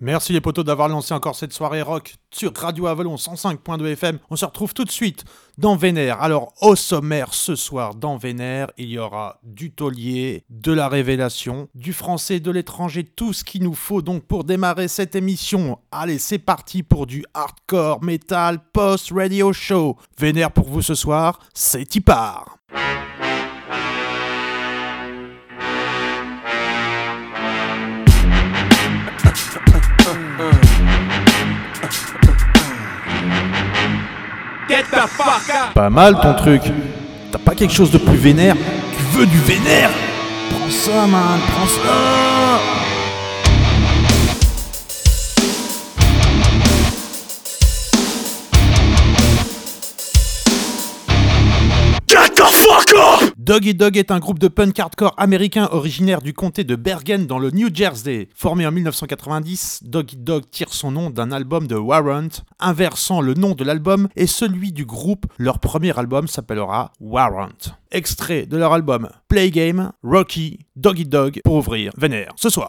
Merci les potos d'avoir lancé encore cette soirée rock sur Radio Avalon 105.2 FM. On se retrouve tout de suite dans Vénère. Alors au sommaire ce soir dans Vénère, il y aura du taulier, de la révélation, du français, de l'étranger, tout ce qu'il nous faut donc pour démarrer cette émission. Allez, c'est parti pour du hardcore, metal, post-radio show. Vénère pour vous ce soir, c'est y part. Get the fuck up. Pas mal ton truc. T'as pas quelque chose de plus vénère? Tu veux du vénère? Prends ça, man, prends ça. Get the fuck up! Doggy Dog est un groupe de punk hardcore américain originaire du comté de Bergen dans le New Jersey. Formé en 1990, Doggy Dog tire son nom d'un album de Warrant. Inversant le nom de l'album et celui du groupe, leur premier album s'appellera Warrant. Extrait de leur album Play Game, Rocky, Doggy Dog pour ouvrir Vénère ce soir.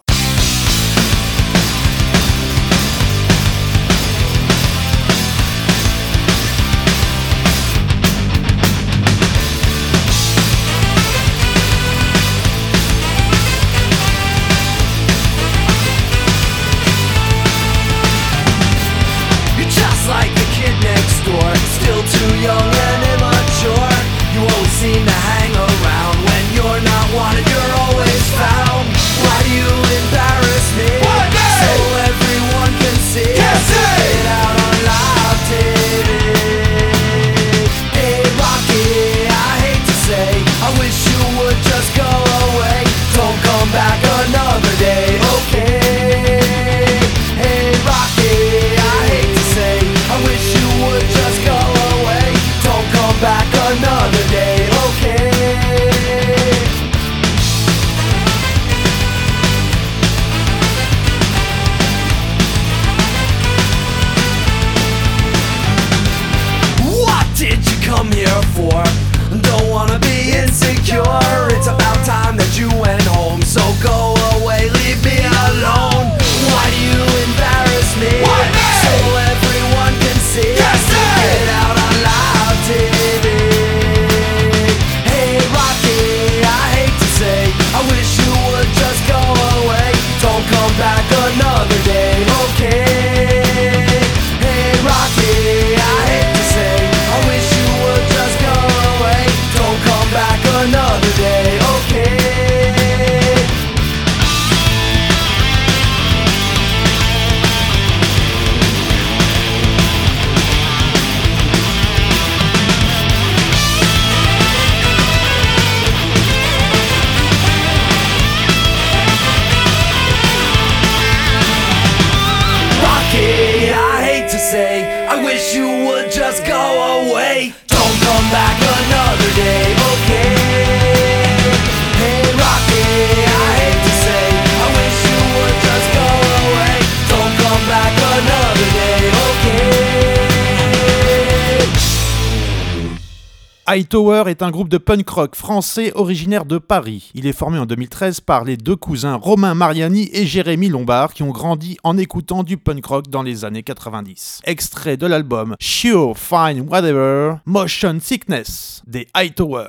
Still too young and immature. You always seem to hang around. When you're not wanted, you're always found. Why do you embarrass me? So everyone can see. It out on live TV. Hey Rocky, I hate to say, I wish you would just go away. Don't come back another day, okay? Hey Rocky, I hate to say, I wish you would just go away. Don't come back another day, okay? What did you come here for? Don't wanna be insecure. It's about time that you went home, so go away, leave me alone. Why do you embarrass me? So everyone can see. Get out on live TV. Hey Rocky, I hate to say, I wish you would just go away. Don't come back another day, okay? Hey Rocky, I hate to say, I wish you would just go away. Don't come back another day, okay? Rocky, I hate to say, I wish you would just go away. Don't come back another day, okay? Hey Rocky, I hate to say, I wish you would just go away. Don't come back another day, okay? Hightower est un groupe de punk rock français originaire de Paris. Il est formé en 2013 par les deux cousins Romain Mariani et Jérémy Lombard qui ont grandi en écoutant du punk rock dans les années 90. Extrait de l'album Sure Fine Whatever, Motion Sickness des Hightower.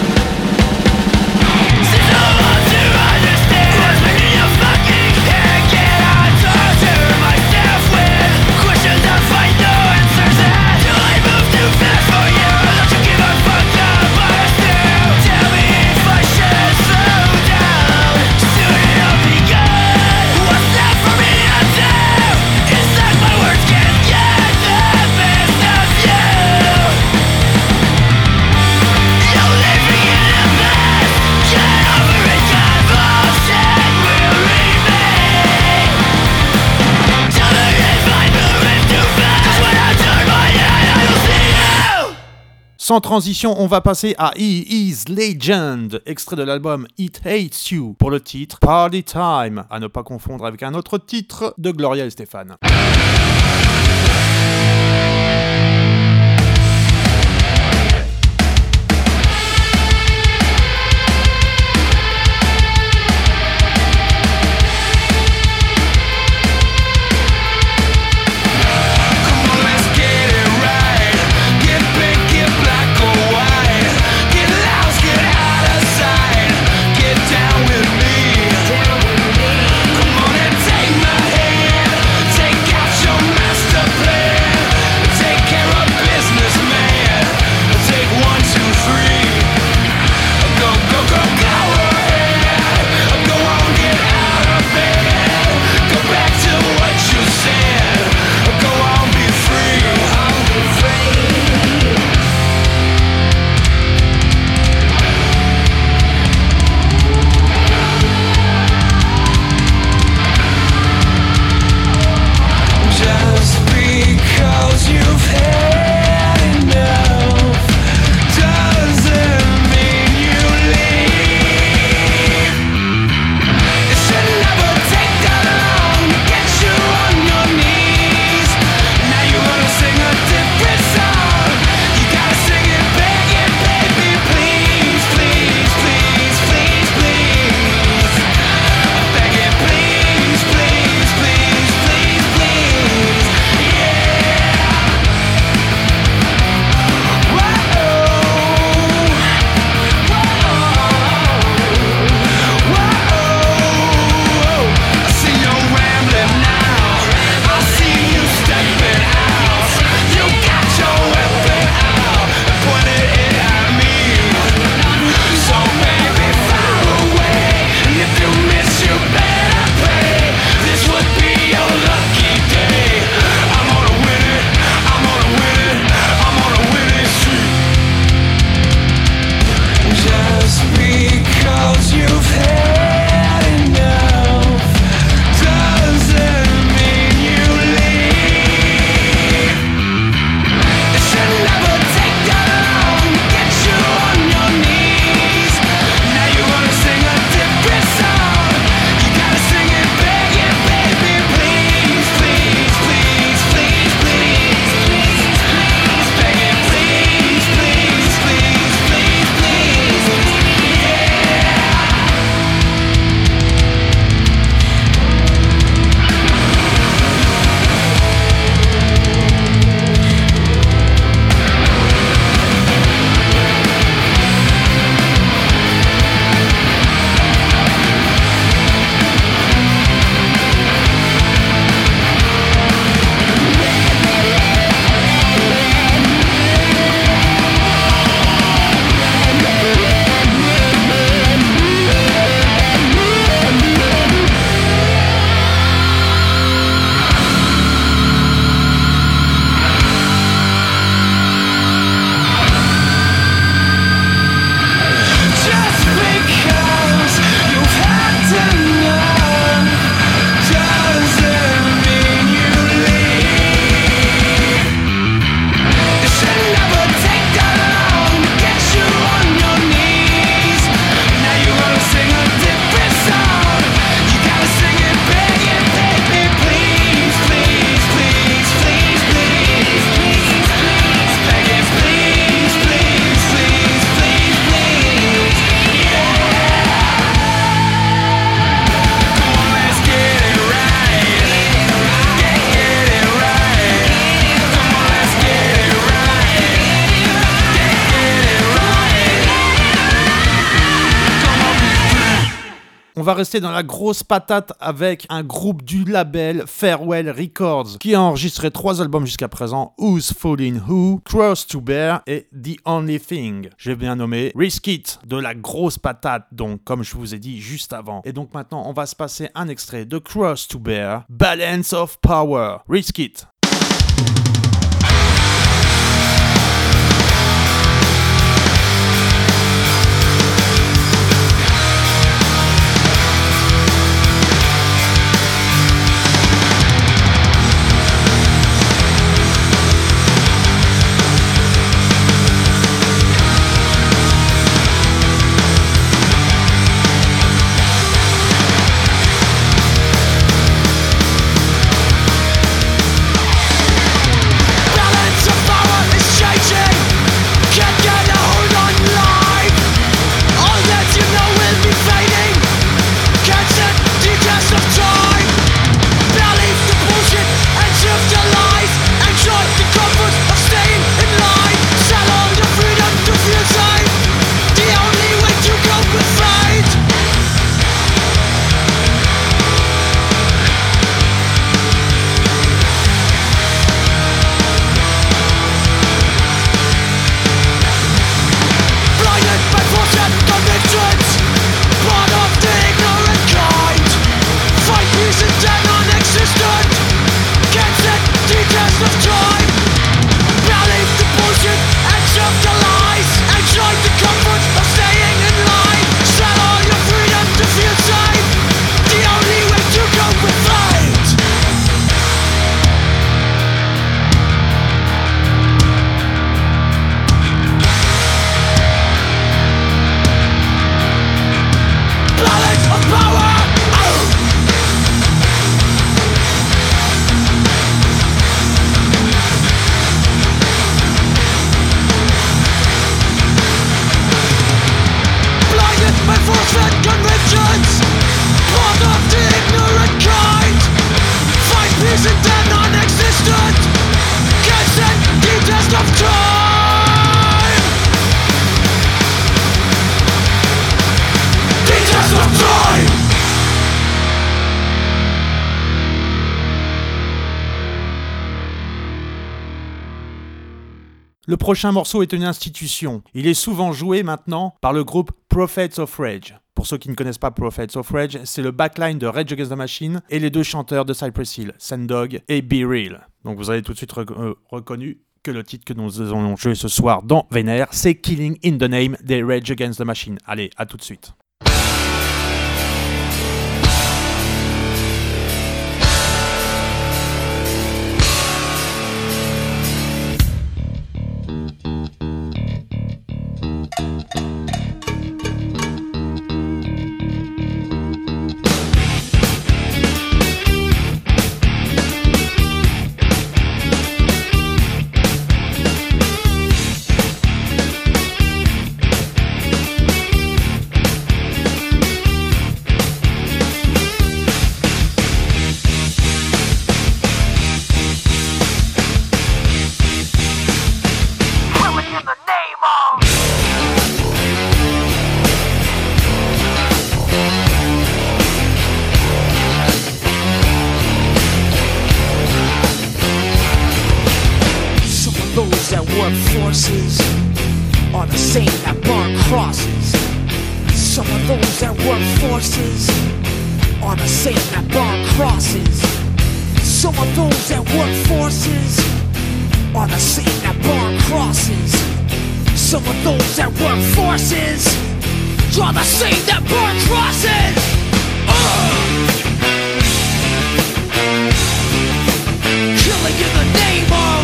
Sans transition, on va passer à He Is Legend, extrait de l'album It Hates You, pour le titre Party Time, à ne pas confondre avec un autre titre de Gloria Estefan. On va rester dans la grosse patate avec un groupe du label Farewell Records qui a enregistré 3 albums jusqu'à présent, Who's Fooling Who, Cross to Bear et The Only Thing. J'ai bien nommé Risk It, de la grosse patate donc, comme je vous ai dit juste avant. Et donc maintenant, on va se passer un extrait de Cross to Bear, Balance of Power, Risk It. Le prochain morceau est une institution. Il est souvent joué maintenant par le groupe Prophets of Rage. Pour ceux qui ne connaissent pas Prophets of Rage, c'est le backline de Rage Against the Machine et les 2 chanteurs de Cypress Hill, Sendog et Be Real. Donc vous avez tout de suite reconnu que le titre que nous allons jouer ce soir dans Vénère, c'est Killing in the Name des Rage Against the Machine. Allez, à tout de suite. forces are the same that burn crosses. Some of those that work forces are the same that burn crosses. Some of those that work forces are the same that burn crosses. Some of those that work forces are the same that burn crosses. Killing in the name of,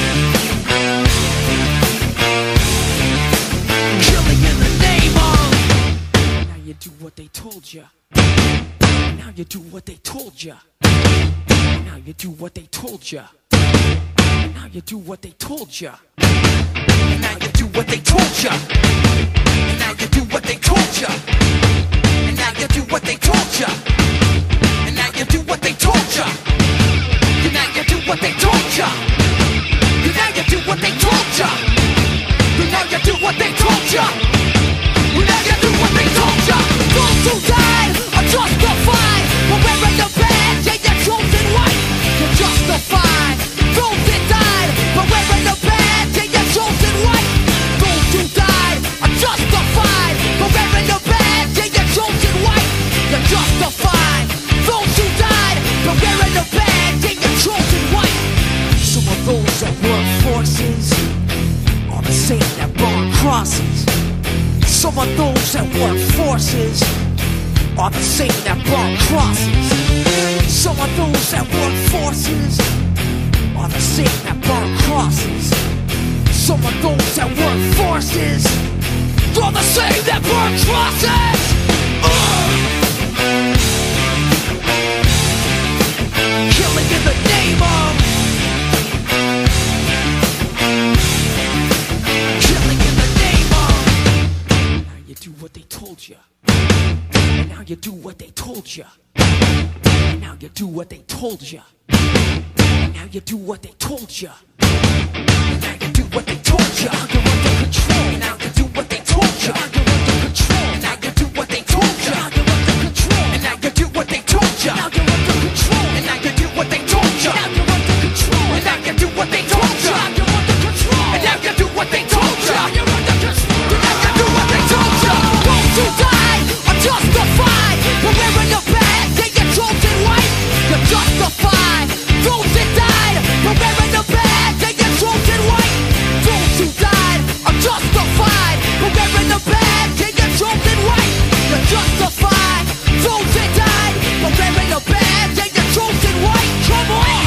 killing in the name of. Now you do what they told ya. Now you do what they told ya. Now you do what they told ya. Now you do what they told ya. Now you do what they told ya. Now you do what they told ya. And now you do what they told ya. And now you do what they told ya. And now you do what they told ya. And now you do what they told ya. And now you do what they told ya. And now you do what they told ya. Those who died are of those that work forces are the same that burn crosses. Some of those that work forces are the same that burn crosses. Some of those that work forces are the same that burn crosses. Killing in the name of. Killing in the name of. Now you do what they told you. And now you do what they told you. And now you do what they told you. And now you do what they told you. And now you do what they told you. Now you're under control. And now you do what they told you. Now you're under control. And now you do what they told you. Now you're under control. And now you do what they told you. Now you're under control. And now you do what they told you. Now you're under control. And now you do what they told you. Now you're under control. And now you do what they told you. Now you're under control. And now you do what they told you. Those who died are justified. But wearing the bag, they get chosen white. You're justified. Those that died, but wearing the bag, they get chosen white. Those who died are justified. But wearing the bag, they get chosen white. You're justified. Those that died, but wearing the bag, they get chosen white. Come on.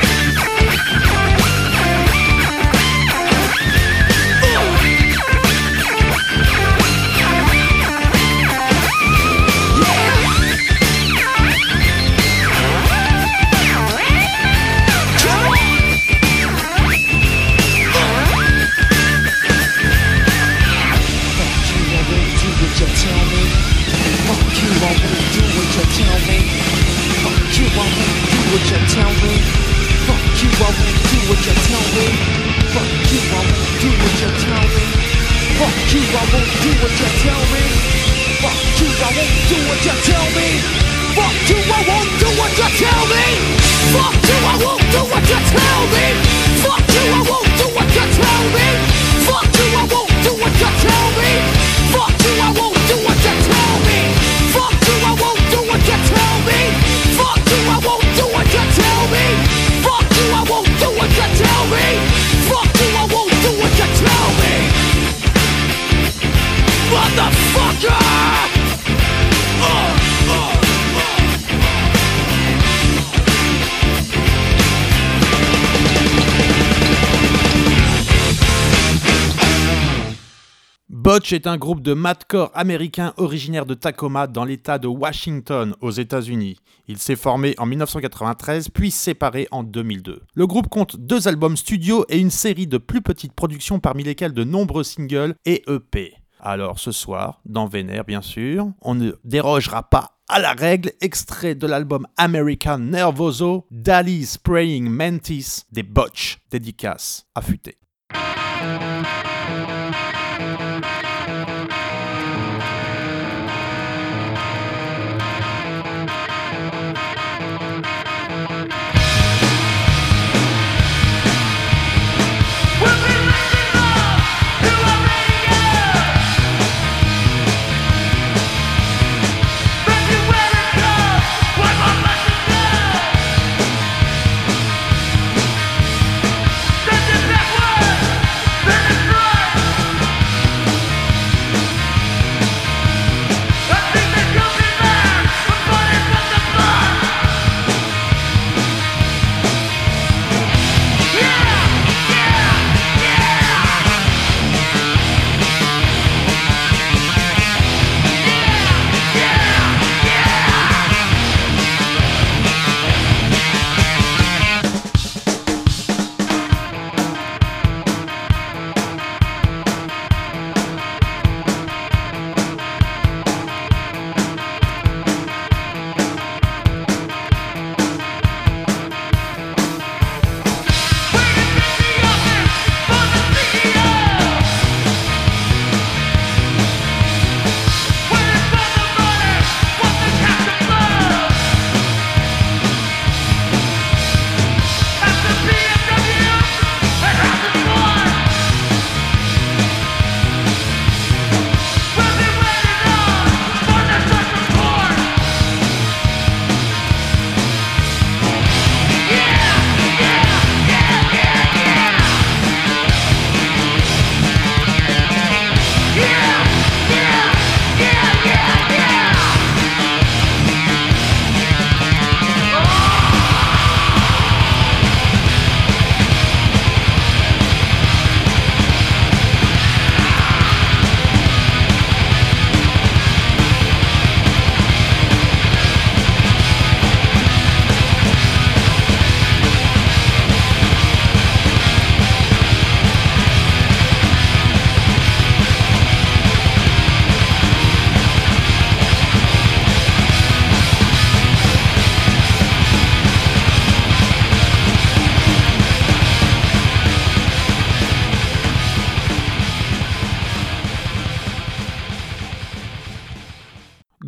Butch est un groupe de mathcore américain originaire de Tacoma dans l'état de Washington aux États-Unis. Il s'est formé en 1993 puis séparé en 2002. Le groupe compte 2 albums studio et une série de plus petites productions parmi lesquelles de nombreux singles et EP. Alors ce soir, dans Vénère bien sûr, on ne dérogera pas à la règle, extrait de l'album American Nervoso, Dali's Praying Mantis des Butch, dédicace affûtée. Backward, then it's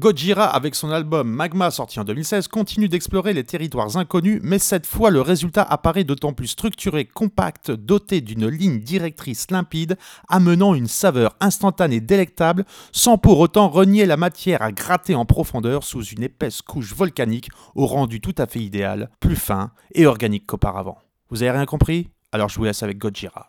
Gojira, avec son album Magma sorti en 2016, continue d'explorer les territoires inconnus, mais cette fois le résultat apparaît d'autant plus structuré, compact, doté d'une ligne directrice limpide, amenant une saveur instantanée délectable, sans pour autant renier la matière à gratter en profondeur sous une épaisse couche volcanique au rendu tout à fait idéal, plus fin et organique qu'auparavant. Vous avez rien compris ? Alors je vous laisse avec Gojira.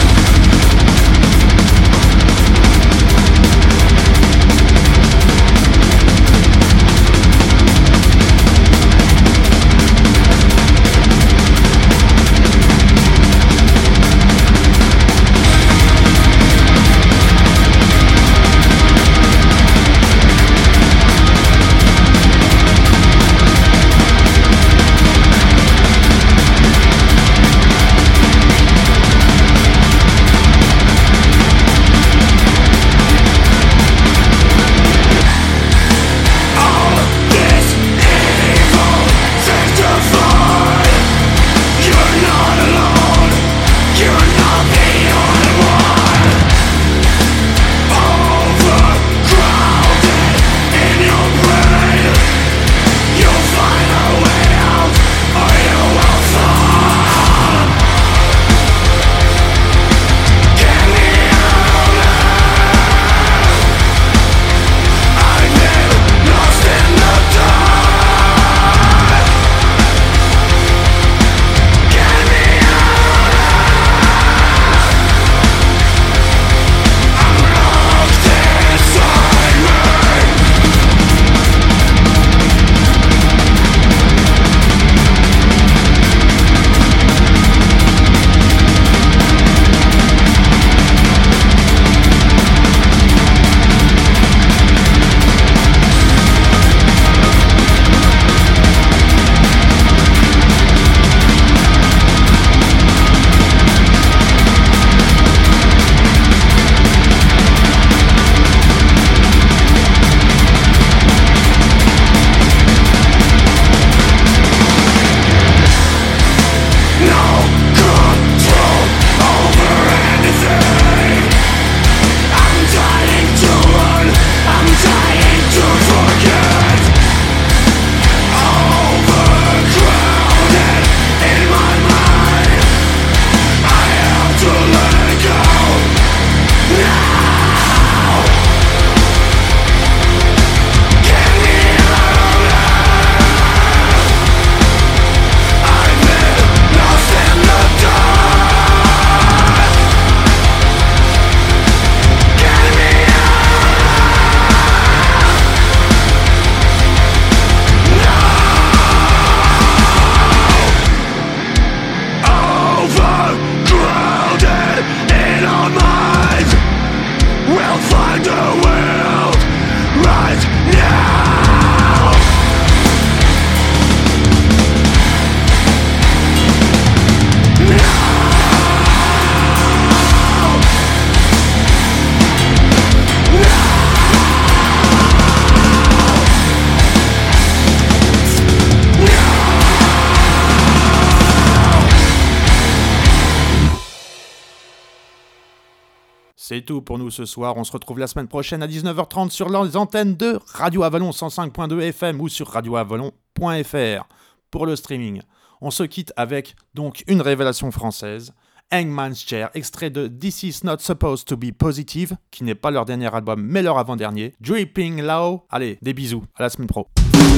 C'est tout pour nous ce soir, on se retrouve la semaine prochaine à 19h30 sur les antennes de Radio Avalon 105.2 FM ou sur radioavalon.fr pour le streaming. On se quitte avec donc une révélation française, Hangman's Chair, extrait de This Is Not Supposed to Be Positive, qui n'est pas leur dernier album mais leur avant-dernier, Dripping Low. Allez, des bisous, à la semaine pro.